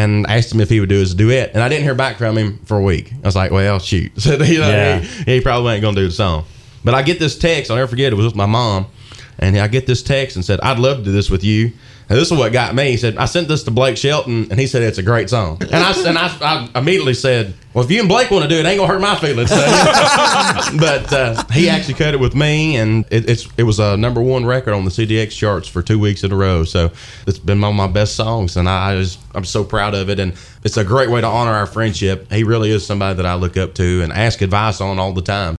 and asked him if he would do his duet. And I didn't hear back from him for a week. I was like, well, shoot. So, he probably ain't going to do the song. But I get this text. I'll never forget. It was with my mom. And I get this text and said, I'd love to do this with you. And this is what got me. He said, I sent this to Blake Shelton, and he said it's a great song. And I immediately said, well, if you and Blake want to do it, it ain't gonna hurt my feelings. But he actually cut it with me, and it was a #1 record on the CDX charts for 2 weeks in a row. So it's been one of my best songs, and I'm so proud of it. And it's a great way to honor our friendship. He really is somebody that I look up to and ask advice on all the time.